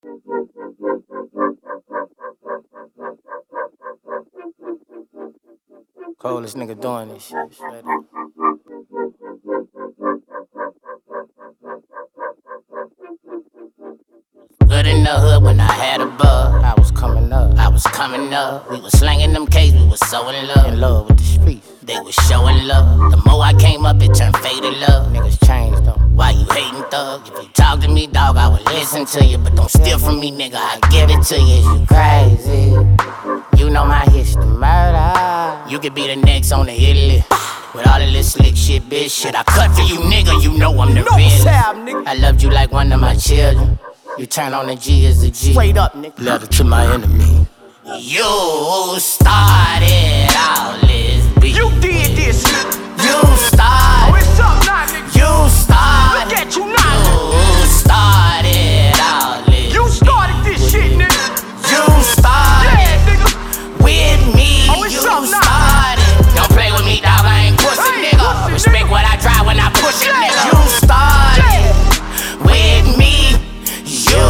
Coldest nigga doing this shit, straight up. Good in the hood when I had a bug. I was coming up. We was slanging them K's, we was so in love with the streets. They was showing love. The more I came up, it turned faded love. Niggas changed though. Why you hating, thug? If you talk to me, dog, I would listen to you. But don't steal from me, nigga, I give it to you. You crazy. You know my history, murder. You could be the next on the hit list. With all of this slick shit, bitch shit. I cut for you, nigga, you know I'm the realest. I loved you like one of my children. You turn on the G as a G. Straight up, nigga. Letter to my enemy. You started all this beef. You did this. You started. Oh, it's up now, nigga. You started. Look at you now. You started all this. You started this shit, nigga. You started. Yeah, nigga. With me. Oh, it's you up now. started. Don't play with me, dog. I ain't pussy, nigga. Pussy, Respect nigga. what I drive when I push it, Yeah. nigga. You started. With me. You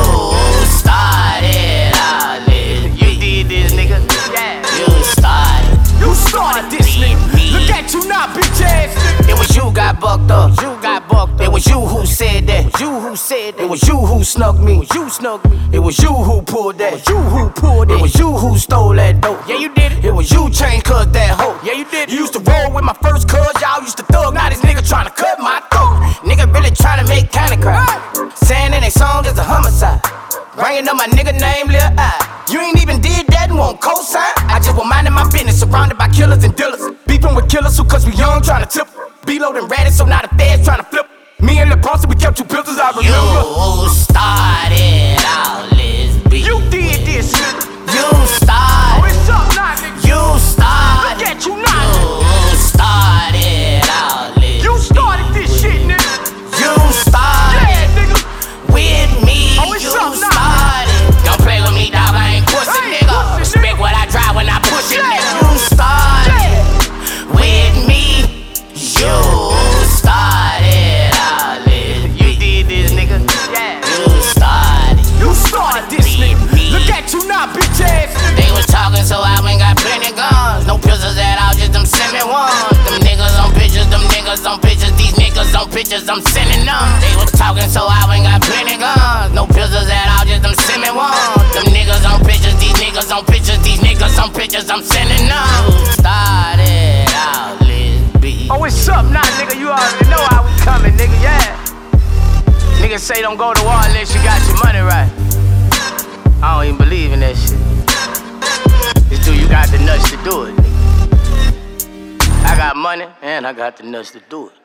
started all this. You did this, nigga. Yeah. You started. You started this, nigga. Look at you now, bitch ass nigga. It was you got bucked up. It was you who said that. It was you who snuck me. It was you who pulled that. It was you who stole that dope. Yeah, you did it. It was you changed cuz that hoe. Yeah, you did it. You used to roll with my first cuz, y'all used to thug. Now this nigga tryna cut my throat. Nigga really tryna make County cry. Saying in they song is a homicide. Bringing up my nigga name, Lil I. You ain't even did that and won't cosign. I just was minding my business, surrounded by killers and dealers. Beefing with killers who cause we young, tryna tip. B-loading ratted, so now the feds tryna flip. Me and Lil Bronson, we kept two pistols, I remember. You started all this beef. You did this, nigga. You Oh, started. it's up now, nigga. You started. Look at you now, nigga. You started all this. You started this shit, nigga. You started. Yeah, nigga. With me, Oh, it's you up now. started. Don't play with me, dog. I ain't pussy, I ain't nigga. pussy, Respect what I drive when I push it, Yeah. nigga. You started. Yeah. With me, you started all this. You did this, nigga. Yeah. You started. You started this, nigga. Look at you now, bitch ass nigga. They was talking, so I went got plenty guns. No pistols at all, just them sending ones. Them niggas on pictures, them niggas on pictures. These niggas on pictures, I'm sending them. They was talking, so I went got plenty guns. No pistols at all, just them sending ones. Them niggas on pictures, these niggas on pictures. These niggas on pictures, I'm sending them. You started all this beef. Oh, it's up now, nigga. You already know how we coming, nigga. Yeah. Niggas say don't go to war unless you got your money right. I don't even believe in that shit. It's do you got the nuts to do it, nigga. I got money and I got the nuts to do it.